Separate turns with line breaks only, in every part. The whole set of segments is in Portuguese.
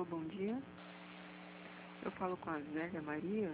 bom dia. Eu falo com a Zélia Maria.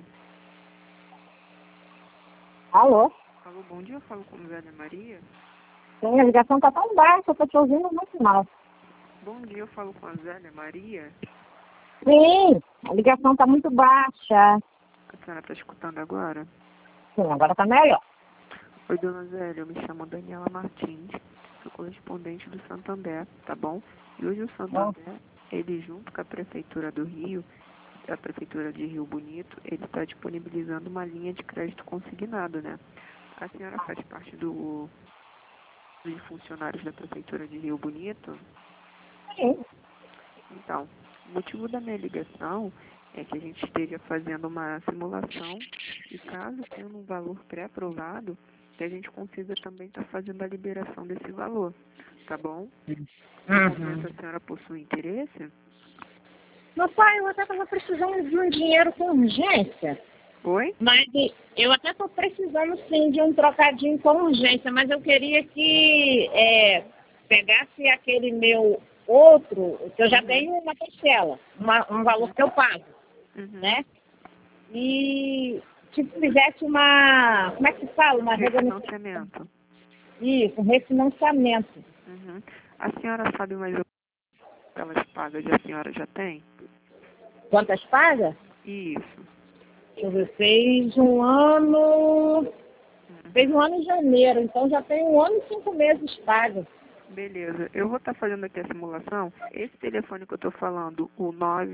Alô?
Alô, bom dia, eu falo com a Zélia Maria.
Sim, a ligação tá tão baixa, eu tô te ouvindo muito mal.
Bom dia, eu falo com a Zélia Maria.
Sim, a ligação tá muito baixa.
A senhora está escutando agora?
Sim, agora tá melhor.
Oi, dona Zélia, eu me chamo Daniela Martins, sou correspondente do Santander, tá bom? E hoje o Santander, ele junto com a Prefeitura do Rio, a Prefeitura de Rio Bonito, ele está disponibilizando uma linha de crédito consignado, né? A senhora faz parte dos funcionários da Prefeitura de Rio Bonito?
Sim.
Então, o motivo da minha ligação é que a gente esteja fazendo uma simulação e caso tenha um valor pré-aprovado, que a gente consiga também estar fazendo a liberação desse valor, tá bom? No momento a senhora possui interesse?
Meu pai, eu até tava precisando de um dinheiro com urgência.
Oi?
Mas eu até tô precisando sim de um trocadinho com urgência, mas eu queria que pegasse aquele meu outro, que eu já tenho uma parcela, um valor que eu pago, né? E tipo, fizesse uma, como é que se fala? Uma
Refinanciamento.
Isso, um refinanciamento.
A senhora sabe mais ou menos aquelas pagas que a senhora já tem?
Quantas pagas?
Isso.
Deixa eu ver, fez um ano em janeiro, então já tem 1 ano e 5 meses pagos.
Beleza, eu vou estar fazendo aqui a simulação. Esse telefone que eu estou falando, o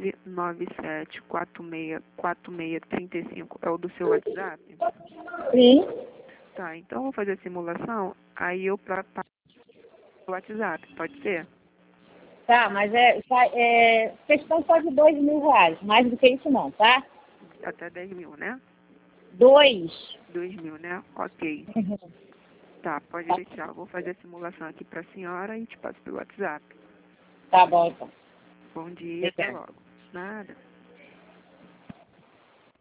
997-464635, é o do seu WhatsApp?
Sim.
Tá, então eu vou fazer a simulação, aí eu para o WhatsApp, pode ser?
Tá, mas questão só de R$ 2.000, mais do que isso não, tá?
Até 10 mil, né?
2.
2 mil, né? Ok. Tá, pode deixar. Eu vou fazer a simulação aqui para a senhora e te passo pelo WhatsApp.
Tá bom, então.
Bom dia, até logo. Nada.